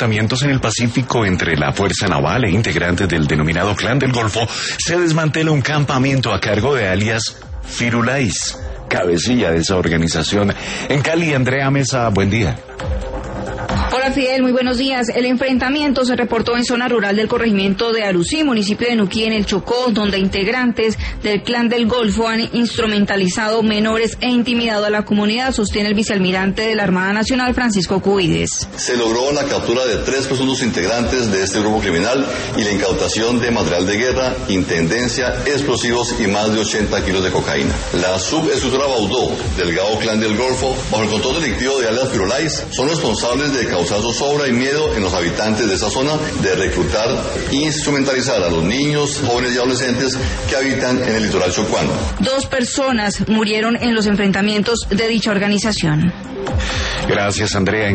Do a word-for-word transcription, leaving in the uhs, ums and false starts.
enfrentamientos en el Pacífico entre la Fuerza Naval e integrantes del denominado Clan del Golfo, se desmantela un campamento a cargo de alias Firulais, cabecilla de esa organización. En Cali, Andrea Mesa, buen día. Hola Fidel, muy buenos días. El enfrentamiento se reportó en zona rural del corregimiento de Arusí, municipio de Nuquí, en el Chocó, donde integrantes del Clan del Golfo han instrumentalizado menores e intimidado a la comunidad, sostiene el vicealmirante de la Armada Nacional, Francisco Cubides. Se logró la captura de tres presuntos integrantes de este grupo criminal y la incautación de material de guerra, intendencia, explosivos y más de ochenta kilos de cocaína. La subestructura Baudó del Gao Clan del Golfo, bajo el control delictivo de alias Firulais, son responsables de causar zozobra y miedo en los habitantes de esa zona, de reclutar e instrumentalizar a los niños, jóvenes y adolescentes que habitan en el litoral chocuano. Dos personas murieron en los enfrentamientos de dicha organización. Gracias, Andrea.